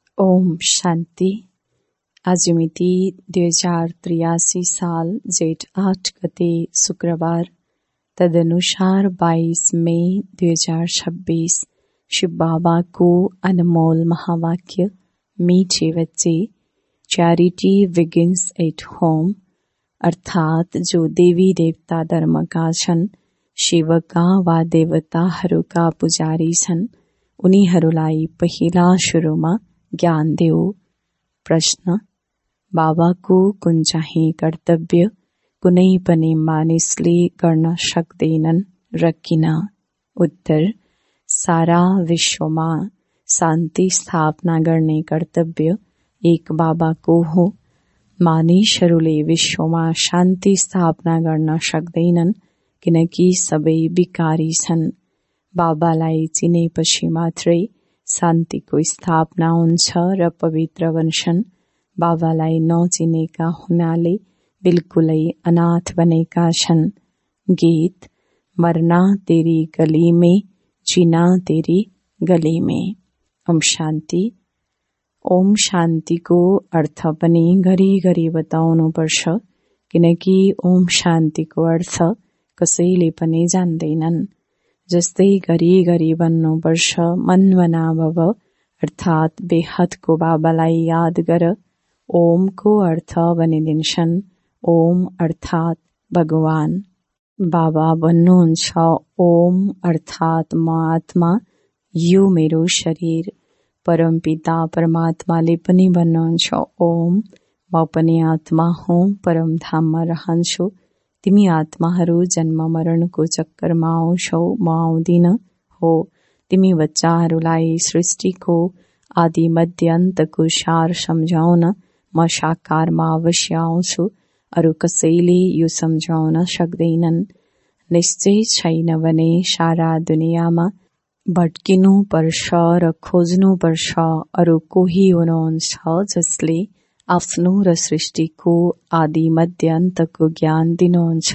ओम शान्ति। आज मिति 2083 साल जेठ 8 गते शुक्रबार, तदनुसार 22 मई 2026। शिव बाबा को अनमोल महावाक्य। मीठे बच्चे, चैरिटी बिगिंस एट होम, अर्थात जो देवी देवता धर्म का छन्, शिवका वा देवताहरूका पुजारी छन्, उनीहरूलाई पहिला सुरुमा ज्ञान देऊ। प्रश्न: बाबाको कुन चाहिँ कर्तव्य कुनै पनि मानिसले गर्न सक्दैनन् र किन? उत्तर: सारा विश्वमा शान्ति स्थापना गर्ने कर्तव्य एक बाबाको हो। मानिसहरूले विश्वमा शान्ति स्थापना गर्न सक्दैनन् किनकि सबै विकारी छन्। बाबालाई चिनेपछि मात्रै शान्तिको स्थापना हुन्छ र पवित्र बन्छन्। बाबालाई नचिनेका हुनाले बिल्कुलै अनाथ बनेका छन्। गीत: मरना तेरी गली में, जीना तेरी गली में। ओम शान्ति। ओम शान्तिको अर्थ पनि घरिघरि बताउनु पर्छ, किनकि ओम शान्तिको अर्थ कसैले पनि जान्दैनन्। जस्तै घरिघरि भन्नुपर्छ मनमना भव, अर्थात बेहदको बाबालाई याद गर। ओमको अर्थ भनिदिन्छन् ओम अर्थात भगवान। बाबा भन्नुहुन्छ ओम अर्थात म आत्मा, यो मेरो शरीर। परमपिता परमात्माले पनि भन्नुहुन्छ ओम, म पनि आत्मा हुँ, परमधाममा रहन्छु। तिमी आत्माहरू जन्म मरणको चक्करमा आउँछौ, म आउँदिन। हो, तिमी बच्चाहरूलाई सृष्टिको आदि मध्य अन्तको सार सम्झाउन म साकारमा अवश्य आउँछु। अरू कसैले यो सम्झाउन सक्दैनन्। निश्चय छैन भने सारा दुनियाँमा भट्किनु पर्छ र खोज्नु पर्छ। अरू कोही हुनुहुन्छ जसले आफ्नो र सृष्टिको आदि मध्य अन्तको ज्ञान दिनुहुन्छ।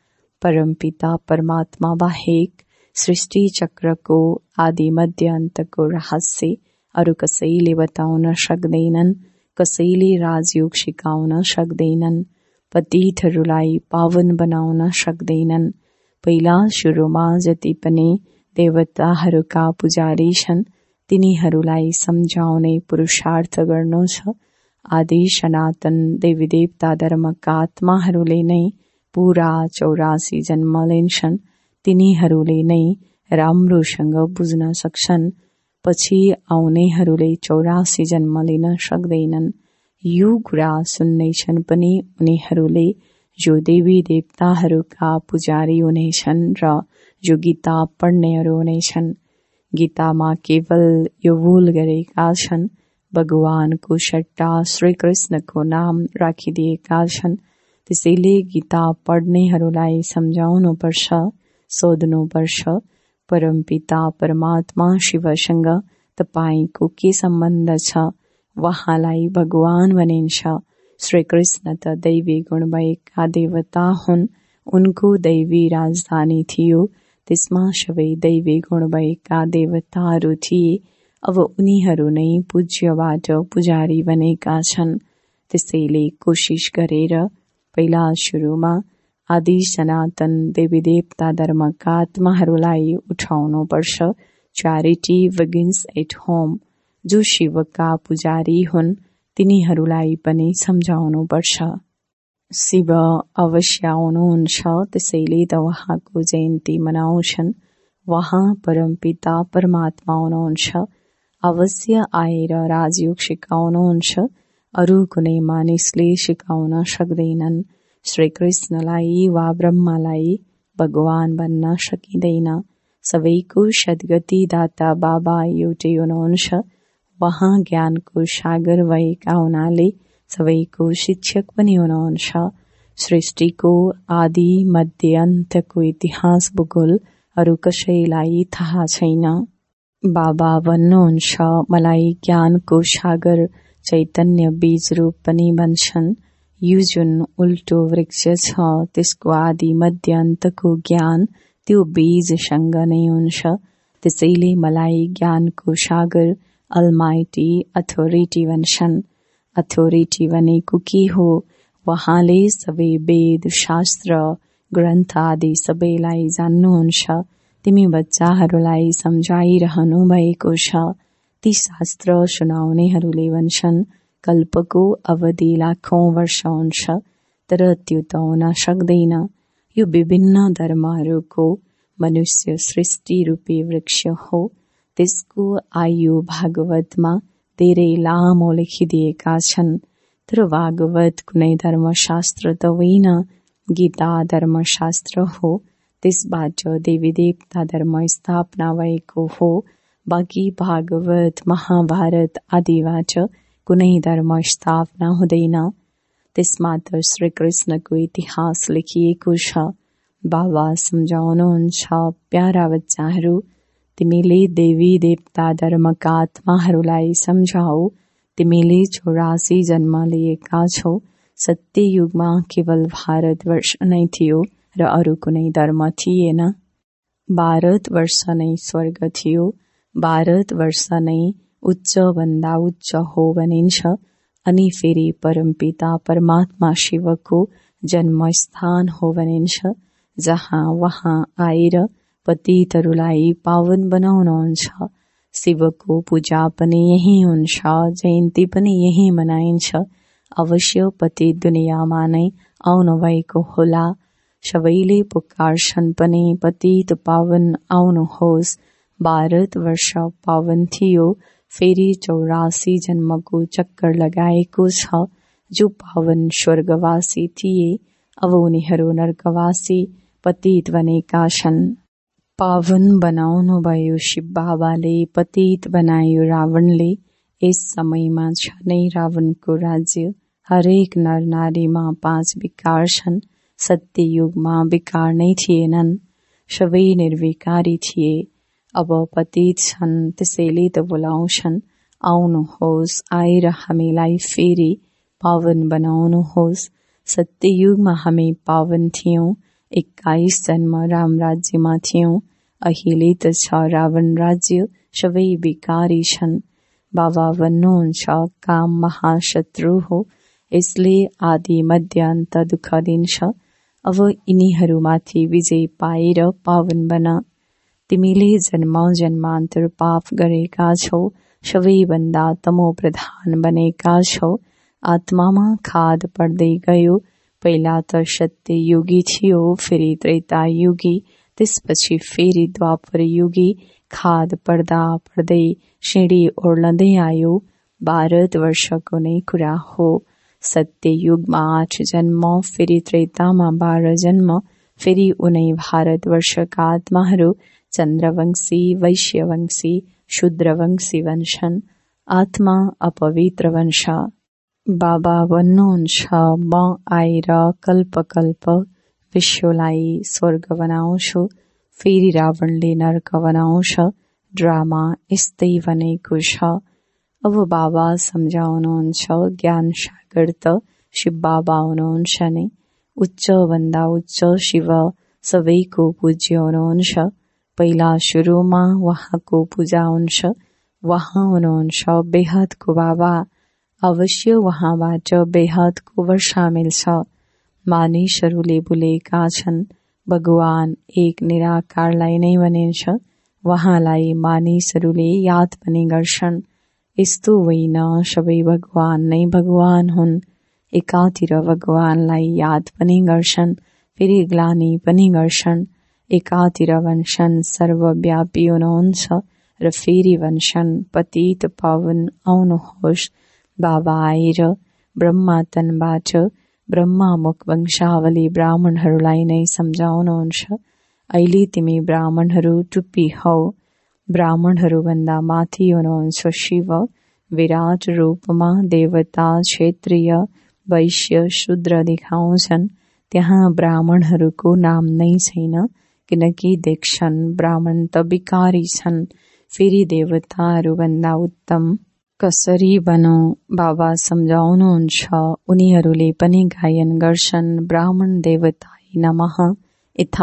परमपिता परमात्मा बाहेक सृष्टि चक्रको आदि मध्य अन्तको रहस्य अरू कसैले बताउन सक्दैनन्। कसैले राजयोग सिकाउन सक्दैनन्। पतितहरूलाई पावन बनाउन सक्दैनन्। पहिला सुरुमा जति पनि देवताहरूका पुजारी छन्, तिनीहरूलाई सम्झाउने पुरुषार्थ गर्नु छ। आदि सनातन देवी देवता धर्मका आत्माहरूले नै पूरा 84 जन्म लिन्छन्। तिनीहरूले नै राम्रोसँग बुझ्न सक्छन्। पछि आउनेहरूले 84 जन्म लिन सक्दैनन्। यो कुरा सुन्नेछन् पनि उनीहरूले जो देवी देवताहरूका पुजारी हुनेछन् र जो गीता पढ्नेहरू हुनेछन्। गीतामा केवल यो भूल गरेका छन्, भगवानको सट्टा श्री कृष्णको नाम राखिदिएका छन्। त्यसैले गीता पढ्नेहरूलाई सम्झाउनु पर्छ, सोध्नु पर्छ, परमपिता परमात्मा शिवसँग तपाईको के सम्बन्ध छ? वहाँलाई भगवान भनिन्छ। श्री कृष्ण त दैवी गुण भएका देवता हुन्। उनको दैवी राजधानी थियो, त्यसमा सबै दैवी गुण भएका देवताहरू थिए। अब उनीहरू नै पूज्यबाट पुजारी बनेका छन्। त्यसैले कोशिश गरेर पहिला सुरुमा आदि सनातन देवी देवता धर्मका आत्माहरूलाई उठाउनु पर्छ। Charity begins at home. जो शिवका पुजारी हुन्, तिनीहरूलाई पनि सम्झाउनु पर्छ। शिव अवश्य आउनुहुन्छ, त्यसैले त उहाँको जयन्ती मनाउँछन्। वहाँ परमपिता परमात्मा हुनुहुन्छ। अवश्य आएर राजयोग सिकाउनुहुन्छ। अरू कुनै मानिसले सिकाउन सक्दैनन्। श्री कृष्णलाई वा ब्रह्मालाई भगवान भन्न सकिँदैन। सबैको सद्गति दाता बाबा एउटै हुनुहुन्छ। वहाँ ज्ञानको सागर भएका हुनाले सबैको शिक्षक पनि हुनुहुन्छ। सृष्टिको आदि मध्य अन्तको इतिहास भूगोल अरू कसैलाई थाहा छैन। बाबा भन्नुहुन्छ मलाई ज्ञानको सागर चैतन्य बीज रूप पनि भन्छन्। यो जुन उल्टो वृक्ष छ त्यसको आदि मध्य अन्तको ज्ञान त्यो बीजसँग नै हुन्छ। त्यसैले मलाई ज्ञानको सागर अलमाइटी अथोरिटी भन्छन्। अथोरिटी भनेको के हो? वहाँले सबै वेद शास्त्र ग्रन्थ आदि सबैलाई जान्नुहुन्छ। तिमी बच्चाहरूलाई सम्झाइरहनु भएको छ। ती शास्त्र सुनाउनेहरूले भन्छन् कल्पको अवधि लाखौं वर्ष हुन्छ, तर त्यो त हुन सक्दैन। यो विभिन्न धर्महरूको मनुष्य सृष्टि रूपी वृक्ष हो। त्यसको आयु भागवतमा धेरै लामो लेखिदिएका छन्। तर भागवत कुनै धर्मशास्त्र त होइन, गीता धर्मशास्त्र हो। त्यसबाट देवी देवता धर्म स्थापना भएको हो। बाँकी भागवत महाभारत आदिबाट कुनै धर्म स्थापना हुँदैन। त्यसमा त श्रीकृष्णको इतिहास लेखिएको छ। बाबा सम्झाउनुहुन्छ, प्यारा बच्चाहरू, तिमीले देवी देवता धर्मका आत्माहरूलाई सम्झाऊ। तिमीले 84 जन्म लिएका छौ। सत्य युगमा केवल भारतवर्ष नै थियो र अरू कुनै धर्म थिएन। भारतवर्ष नै स्वर्ग थियो। भारतवर्ष नै उच्च भन्दा उच्च हो भनिन्छ। अनि फेरि परमपिता परमात्मा शिवको जन्मस्थान हो भनिन्छ, जहाँ वहाँ आएर पतितहरूलाई पावन बनाउनुहुन्छ। शिवको पूजा पनि यही हुन्छ, जयन्ती पनि यही मनाइन्छ। अवश्य पति दुनियाँमा नै आउनु भएको होला। सबैले पुकार्छन् पनि पतित पावन आउनुहोस्। भारतवर्ष पावन थियो, फेरि 84 जन्मको चक्कर लगाएको छ। जो पावन स्वर्गवासी थिए, अब उनीहरू नर्कवासी पतित बनेका छन्। पावन बनाउनु भयो शिव बाबाले, पतित बनायो रावणले। यस समयमा छ नै रावणको राज्य। हरेक नर नारीमा 5 विकार छन्। सत्य युगमा विकार नै थिएनन्, सबै निर्विकारी थिए। अब पतित छन्, त्यसैले त बोलाउँछन्, आउनुहोस्, आएर हामीलाई फेरि पावन बनाउनुहोस्। सत्य युगमा हामी पावन थियौं। 21 जन्म राम राज्यमा थियौं। अहिले त छ रावण राज्य, सबै विकारी छन्। बाबा भन्नुहुन्छ काम महाशत्रु हो, यसले आदि मध्य अन्त दुःख दिन्छ। अब यिनीहरूमाथि विजय पाएर पावन बन। तिमीले जन्म जन्मान्तर पाप गरेका छौ, सबैभन्दा तमो प्रधान बनेका छौ। आत्मामा खाद पर्दै गयो। पहिला त सत्य युगी थियो, फेरि त्रेता युगी, त्यसपछि फेरि द्वापर युगी। खाद पर्दा पर्दै सिँढी ओर्लँदै आयो। भारतवर्षको नै कुरा हो। सत्य युगमा 8 जन्म, फेरि त्रेतामा 12 जन्म, फेरि उनै भारतवर्षका आत्माहरू चन्द्रवंशी, वैश्यवंशी, शूद्रवंशी भन्छन्। आत्मा अपवित्र वंश। बाबा भन्नुहुन्छ, म आएर कल्प कल्प विश्वलाई स्वर्ग बनाउँछु, फेरि रावणले नर्क बनाउँछ। ड्रामा यस्तै बनेको छ। अब बाबा सम्झाउनुहुन्छ, ज्ञान सागर त शिव बाबा हुनुहुन्छ नै। उच्च भन्दा उच्च शिव सबैको पूज्य हुनुहुन्छ। पहिला सुरुमा उहाँको पूजा हुन्छ। उहाँ हुनुहुन्छ बेहदको बाबा। अवश्य उहाँबाट बेहदको वर्षा मिल्छ। मानिसहरूले बोलेका छन् भगवान एक निराकारलाई नै भनिन्छ। उहाँलाई मानिसहरूले याद पनि गर्छन्। यस्तो होइन, सबै भगवान नै भगवान हुन्। एकातिर भगवानलाई याद पनि गर्छन्, फेरि ग्लानी पनि गर्छन्। एकातिर भन्छन् सर्वव्यापी हुनुहुन्छ र फेरि भन्छन् पतित पावन आउनुहोस्। बाबा आएर ब्रह्मा तनबाट ब्रह्मामुख वंशावली ब्राह्मणहरूलाई नै सम्झाउनुहुन्छ। अहिले तिमी ब्राह्मणहरू टुप्पी हौ। ब्राह्मणहरू भन्दा माथि हुनुहुन्छ शिव। विराट रूपमा देवता, क्षेत्रीय, वैश्य, शूद्र देखाउँछन्। त्यहाँ ब्राह्मणहरूको नाम नै छैन, किनकि देख्छन् ब्राह्मण त विकारी छन्। फेरि देवताहरू भन्दा उत्तम कसरी बनौं? बाबा सम्झाउनुहुन्छ। उनीहरूले पनि गायन गर्छन्, ब्राह्मण देवताय नमः।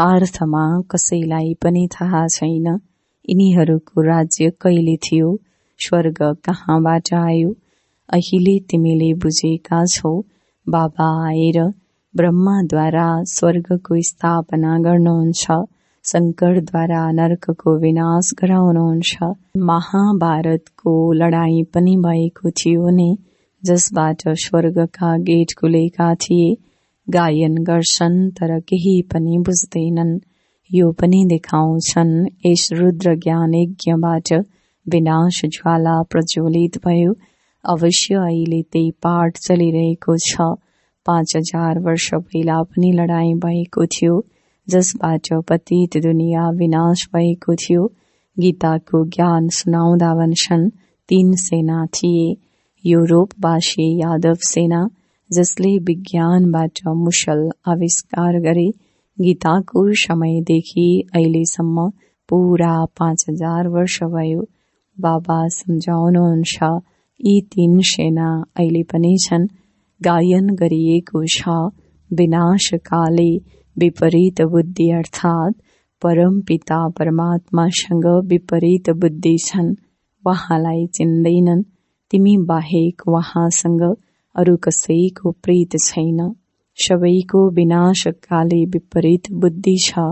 यथार्थमा कसैलाई पनि थाहा छैन यिनीहरूको राज्य कहिले थियो। स्वर्ग कहाँबाट आयो? अहिले तिमीले बुझेका छौ। बाबा आएर ब्रह्माद्वारा स्वर्गको स्थापना गर्नुहुन्छ, शङ्करद्वारा नरकको विनाश गराउनुहुन्छ। महाभारतको लडाईँ पनि भएको थियो नि, जसबाट स्वर्गका गेट खुलेका थिए। गायन गर्छन् तर केही पनि बुझ्दैनन्। यो पनि देखाउँछन् यस रुद्र ज्ञान यज्ञबाट विनाश ज्वाला प्रज्वलित भयो। अवश्य अहिले त्यही पाठ चलिरहेको छ। 5000 वर्ष पहिला पनि लडाईँ भएको थियो, जसबाट पतित दुनिया विनाश भएको थियो। गीताको ज्ञान सुनाउँदा भन्छन् 3 सेना थिए। युरोपवासी यादव सेना, जसले विज्ञानबाट मुसल आविष्कार गरे। गीताको समयदेखि अहिलेसम्म पूरा 5000 वर्ष भयो। बाबा सम्झाउनुहुन्छ यी 3 सेना अहिले पनि छन्। गायन गरिएको छ, विनाशकाले विपरीत बुद्धि अर्थात् परम पिता परमात्मासँग विपरीत बुद्धि छन्। वहाँलाई चिन्दैनन्। तिमी बाहेक वहाँसँग अरू कसैको प्रीत छैन। सबैको विनाशकाले विपरीत बुद्धि छ।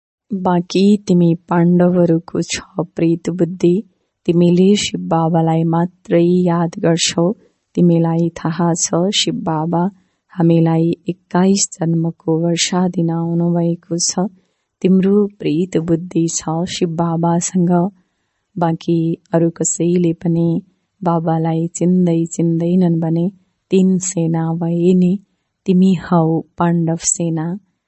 बाँकी तिमी पाण्डवहरूको छ प्रीत बुद्धि। तिमीले शिव बाबालाई मात्रै याद गर्छौ। तिमीलाई थाहा छ शिव बाबा हामीलाई 21 जन्मको वर्षा दिन आउनु भएको छ। तिम्रो प्रीत बुद्धि छ शिव बाबासँग। बाँकी अरू कसैले पनि बाबालाई चिन्दैनन् भने 3 सेना भए नि। तिमी हौ पाण्डव सेना।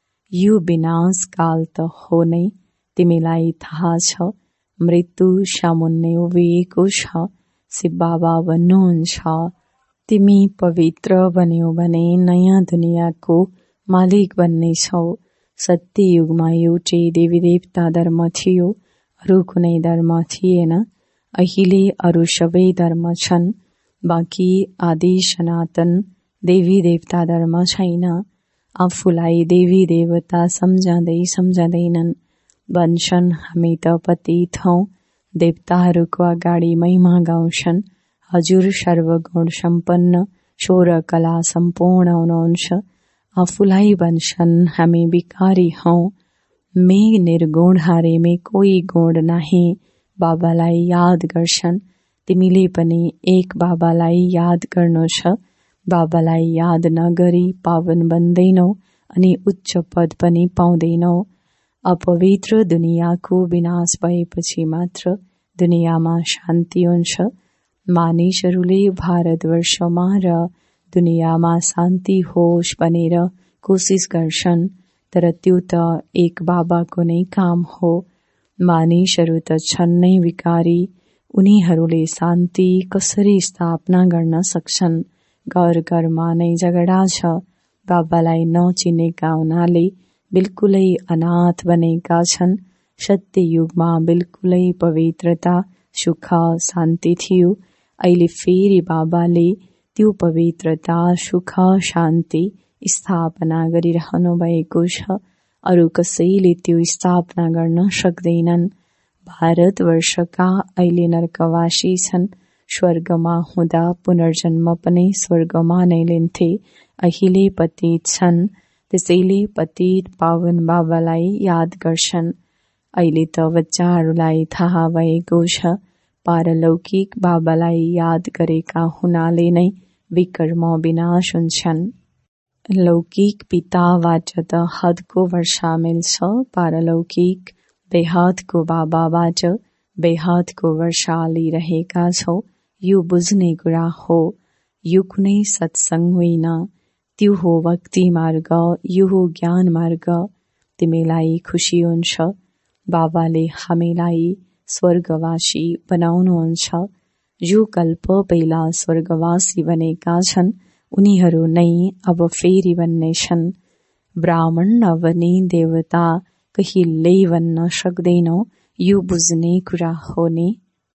यो विनाश काल त हो नै। तिमीलाई थाहा छ मृत्यु सामुन्ने उभिएको छ। शिव बाबा भन्नुहुन्छ तिमी पवित्र बन्यौ भने नयाँ दुनियाँको मालिक बन्नेछौ। सत्य युगमा एउटै देवी देवता धर्म थियो, अरू कुनै धर्म थिएन। अहिले अरू सबै धर्म छन्। बाँकी आदि सनातन देवी देवता धर्म छैन। आफूलाई देवी देवता सम्झँदैनन्। भन्छन् हामी त पतित हौं। देवताहरूको अगाडि महिमा गाउँछन्। हजुर सर्वगुण सम्पन्न 16 कला सम्पूर्ण हुनुहुन्छ। आफूलाई भन्छन् हामी विकारी हौं। मैं निर्गुण हारे में कोही गुण नाही। बाबालाई याद गर्छन्। तिमीले पनि एक बाबालाई याद गर्नु छ। बाबालाई याद नगरी पावन बन्दैनौ अनि उच्च पद पनि पाउँदैनौ। अपवित्र दुनियाँको विनाश भएपछि मात्र दुनियाँमा शान्ति हुन्छ। मानिसहरूले भारतवर्षमा र दुनियाँमा शान्ति होस् भनेर कोसिस गर्छन्, तर त्यो त एक बाबाको नै काम हो। मानिसहरू त छन् नै विकारी। उनीहरूले शान्ति कसरी स्थापना गर्न सक्छन्? घर घरमा नै झगडा छ। बाबालाई नचिनेका हुनाले बिल्कुलै अनाथ बनेका छन्। सत्य युगमा बिल्कुलै पवित्रता, सुख, शान्ति थियो। अहिले फेरि बाबाले त्यो पवित्रता, सुख, शान्ति स्थापना गरिरहनु भएको छ। अरू कसैले त्यो स्थापना गर्न सक्दैनन्। भारतवर्षका अहिले नरकवासी छन्। स्वर्गमा हुँदा पुनर्जन्म पनि स्वर्गमा नै लिन्थे। अहिले पतित छन्, त्यसैले पतित पावन बाबालाई याद गर्छन्। अहिले त बच्चाहरूलाई थाहा भएको छ पारलौकिक बाबालाई याद गरेका हुनाले नै विकर्म विनाश हुन्छन्। लौकिक पिताबाट त हदको वर्षा मिल्छ। पारलौकिक बेहदको बाबाबाट बेहदको वर्षा लिइरहेका छौ। यो बुझ्ने कुरा हो। यो कुनै सत्संग होइन। त्यो हो भक्ति मार्ग। यो हो ज्ञान मार्ग। तिमीलाई खुसी हुन्छ। बाबाले हामीलाई स्वर्गवासी बनाउनुहुन्छ। जो कल्प पहिला स्वर्गवासी बनेका छन्, उनीहरू नै अब फेरि बन्नेछन्। ब्राह्मण अवनी देवता कहिल्यै बन्न सक्दैनौ। यो बुझ्ने कुरा हो नि।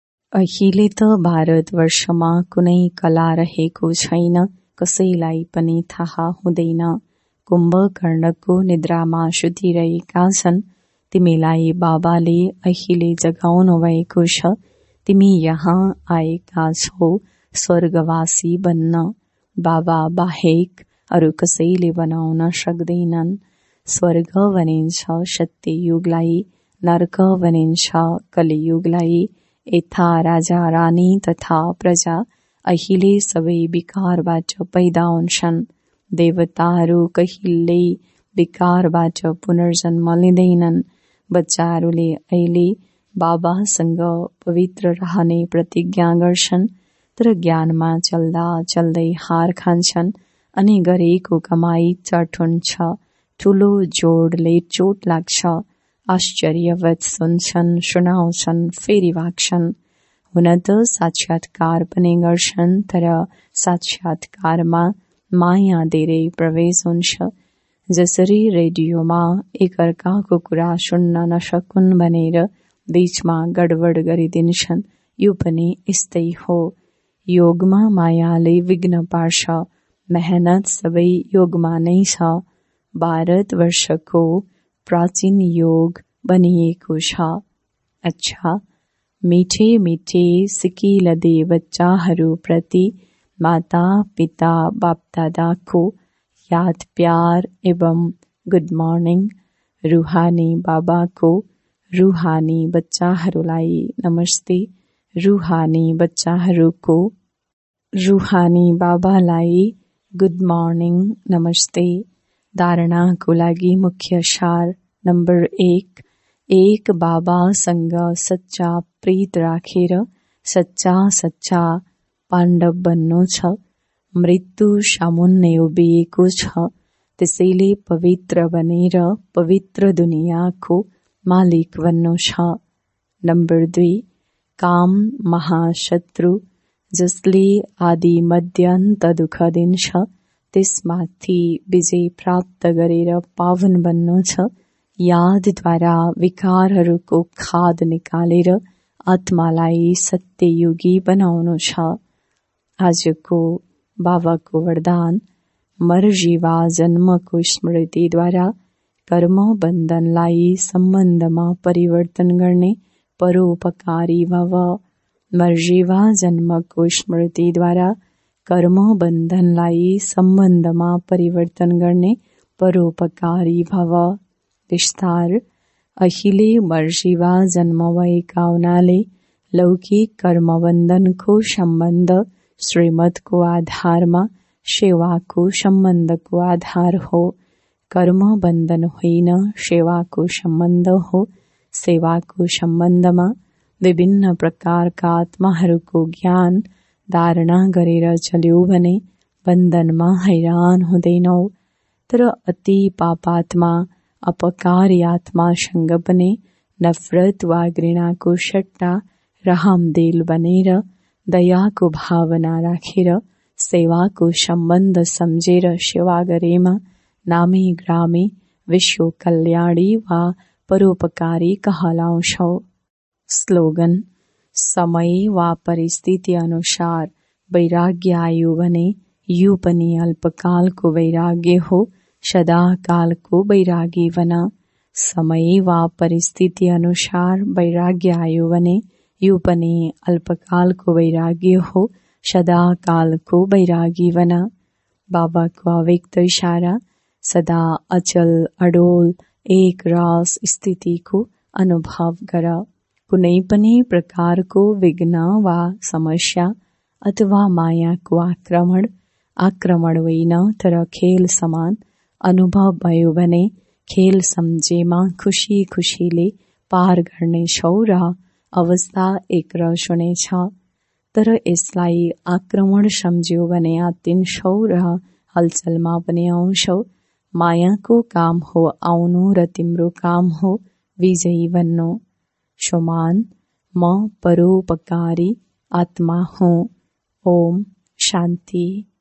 अहिले त भारतवर्षमा कुनै कला रहेको छैन। कसैलाई पनि थाहा हुँदैन। कुम्भकर्णको निद्रामा सुतिरहेका छन्। तिमीलाई बाबाले अहिले जगाउनु भएको छ। तिमी यहाँ आएका छौ स्वर्गवासी बन्न। बाबा बाहेक अरू कसैले बनाउन सक्दैनन्। स्वर्ग भनिन्छ सत्ययुगलाई, नर्क भनिन्छ कलियुगलाई। यथा राजा रानी तथा प्रजा अहिले सबै विकारबाट पैदा हुन्छन्। देवताहरू कहिल्यै विकारबाट पुनर्जन्म लिँदैनन्। बच्चाहरूले अहिले बाबासँग पवित्र रहने प्रतिज्ञा गर्छन्, तर ज्ञानमा चल्दा चल्दै हार खान्छन् अनि गरेको कमाई चट हुन्छ। ठूलो जोडले चोट लाग्छ। आश्चर्यवत सुन्छन्, सुनाउँछन्, फेरि भाग्छन्। हुन त साक्षात्कार पनि गर्छन्, तर साक्षात्कारमा माया धेरै प्रवेश हुन्छ। जसरी रेडियोमा एकअर्काको कुरा सुन्न नसकुन् भनेर बीचमा गडबड गरिदिन्छन्, यो पनि यस्तै हो। योगमा मायाले विघ्न पार्छ। मेहनत सबै योगमा नै छ। भारतवर्षको प्राचीन योग बनिएको छ। अच्छा, मिठे मिठे सिकिलदे बच्चाहरूप्रति माता पिता बापदादाको याद प्यार एवं गुड मर्निङ। रुहानी बाबाको रुहानी बच्चाहरूलाई नमस्ते। रुहानी बच्चाहरूको रुहानी बाबालाई गुड मर्निङ, नमस्ते। धारणाको लागि मुख्य सार नम्बर 1, एक बाबासँग सच्चा प्रीत राखेर सच्चा पाण्डव बन्नु छ। मृत्यु सामुन्ने उभिएको छ, त्यसैले पवित्र बनेर पवित्र दुनियाँको मालिक बन्नु छ। नम्बर 2, काम महाशत्रु जसले आदि मध्यान्त दुःख दिन्छ, त्यसमाथि विजय प्राप्त गरेर पावन बन्नु छ। यादद्वारा विकारहरूको खाद निकालेर आत्मालाई सत्ययुगी बनाउनु छ। आजको बाबाको वरदान, मर्जीवा जन्मको स्मृतिद्वारा कर्म बन्धनलाई सम्बन्धमा परिवर्तन गर्ने परोपकारी भव। मर्जीवा जन्मको स्मृतिद्वारा कर्म बन्धनलाई सम्बन्धमा परिवर्तन गर्ने परोपकारी भव। विस्तार, अहिले मर्जीवा जन्म भएका हुनाले लौकिक कर्मबन्धनको सम्बन्ध श्रीमतको आधारमा सेवाको सम्बन्धको आधार हो। कर्मबन्धन होइन, सेवाको सम्बन्ध हो। सेवाको सम्बन्धमा विभिन्न प्रकारका आत्माहरूको ज्ञान धारणा गरेर चल्यो भने बन्धनमा हैरान हुँदैनौ। तर अति पापात्मा अपकारी आत्मासँग पनि नफरत वा घृणाको सट्टा रहमदिल बनेर दयाको भावना राखेर सेवाको सम्बन्ध सम्झेर सेवा गरेमा नामी ग्रामी विश्व कल्याणी वा परोपकारी कहलाउँछौ। स्लोगन, समय वा परिस्थिति अनुसार वैराग्य आयो भने यो पनि अल्पकालको वैराग्य हो। सदाकालको वैरागी बन। समय वा परिस्थिति अनुसार वैराग्य आयो भने यो पनि अल्पकालको वैराग्य हो। सदाकालको वैरागी बन। बाबाको अव्यक्त इशारा, सदा अचल अडोल एक रस स्थितिको अनुभव गर। कुनै पनि प्रकारको विघ्न वा समस्या अथवा मायाको आक्रमण होइन, तर खेल समान अनुभव भयो भने खेल सम्झेमा खुशी खुशीले पार गर्नेछौ र अवस्था एकरस हुनेछ। तर यसलाई आक्रमण सम्झ्यौ भने आत्तिन्छौ र हलचलमा पनि आउँछौ। मायाको काम हो आउनु र तिम्रो काम हो विजयी बन्नु। सुमान, म परोपकारी आत्मा हुँ। ओम शान्ति।